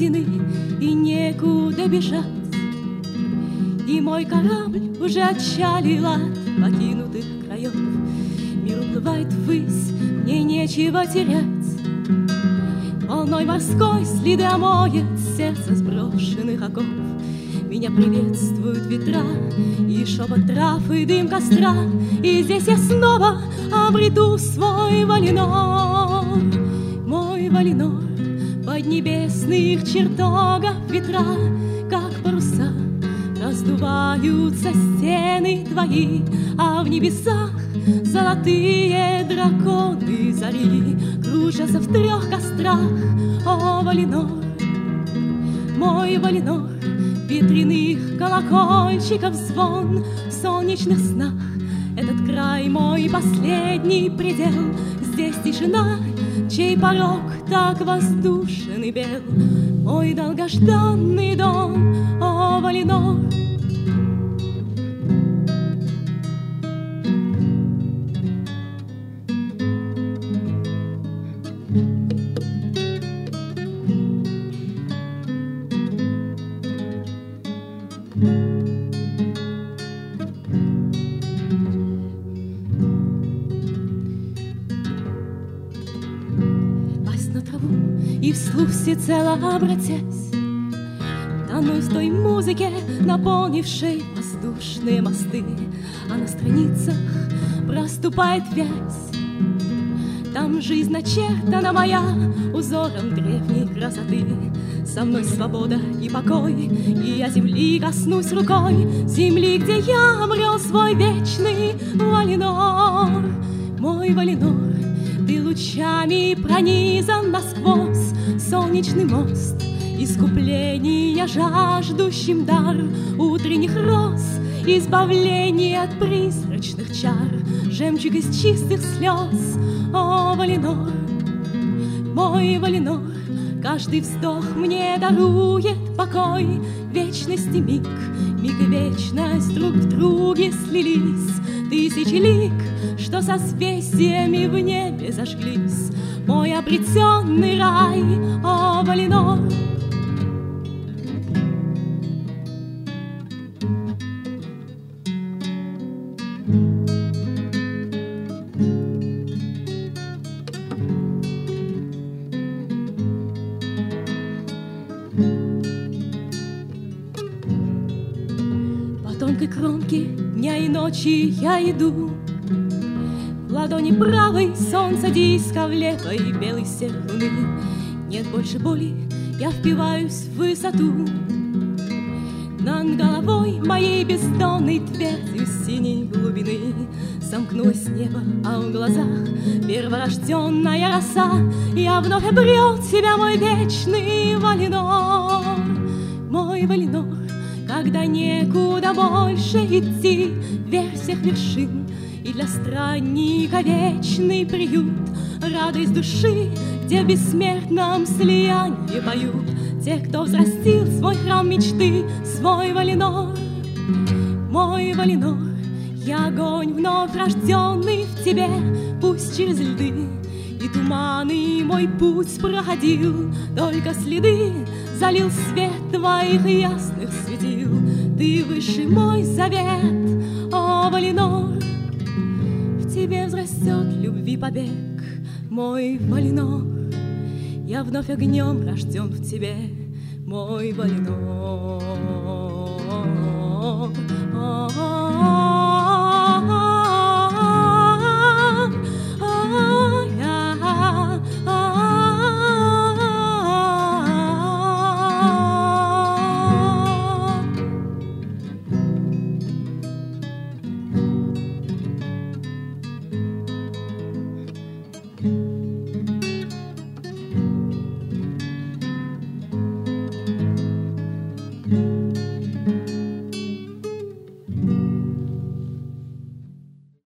глубины, и некуда бежать. И мой корабль уже отчалил от покинутых краев. Мир уплывает ввысь, мне нечего терять. Волной морской следы омоет сердце сброшенных оков. Меня приветствуют ветра и шепот трав, и дым костра. И здесь я снова обрету свой Валинор. Мой Валинор, поднебесных чертогов ветра, как паруса, раздуваются стены твои, а в небесах золотые драконы зари кружатся в 3 кострах. О, Валинор, мой Валинор, ветряных колокольчиков звон в солнечных снах. Этот край мой последний предел. Здесь тишина, чей порог так воздушен и бел. Мой долгожданный дом, о, Валинор. Пасть на траву и вслух всецело обратясь, тонусь в той музыке, наполнившей воздушные мосты. А на страницах проступает вязь. Там жизнь начертана моя узором древней красоты. Со мной свобода и покой, и я земли коснусь рукой, земли, где я обрел свой вечный Валинор. Мой Валинор, ты лучами пронизан насквозь, солнечный мост искупления жаждущим дар утренних роз, избавление от призрачных чар, жемчуг из чистых слез. О, Валинор, мой Валинор, каждый вздох мне дарует покой. Вечности миг, миг и вечность друг в друге слились. Тысячи лик, что созвездиями в небе зажглись. Мой обретенный рай, о, Валинор. По тонкой кромке дня и ночи я иду. В ладони правой солнце диска, в левой белый серп луны. Нет больше боли, я впиваюсь в высоту. Над головой моей бездонной твердью синей глубины сомкнулось небо, а в глазах перворожденная роса. Я вновь обрел тебя, мой вечный Валинор. Мой Валинор, когда некуда больше идти, вверх всех вершин, и для странника вечный приют. Радость души, где в бессмертном слиянии поют те, кто взрастил свой храм мечты, свой Валинор. Мой Валинор, я огонь вновь рожденный в тебе, пусть через льды и туманы мой путь проходил, только следы залил свет твоих ясных светил. Ты выше мой завет, о, Валинор. В тебе взрастет любви побег, мой Валинор. Я вновь огнем рожден в тебе, мой Валинор.